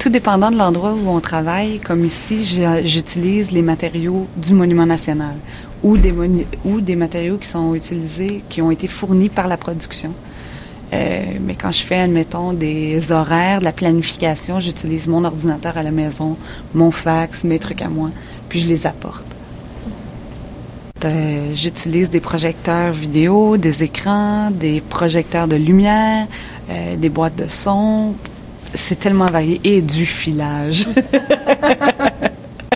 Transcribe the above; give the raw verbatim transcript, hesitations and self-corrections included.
tout dépendant de l'endroit où on travaille, comme ici, je- j'utilise les matériaux du Monument national ou des, monu- ou des matériaux qui sont utilisés, qui ont été fournis par la production. Euh, mais quand je fais, admettons, des horaires, de la planification, j'utilise mon ordinateur à la maison, mon fax, mes trucs à moi, puis je les apporte. Euh, j'utilise des projecteurs vidéo, des écrans, des projecteurs de lumière, euh, des boîtes de son. C'est tellement varié. Et du filage.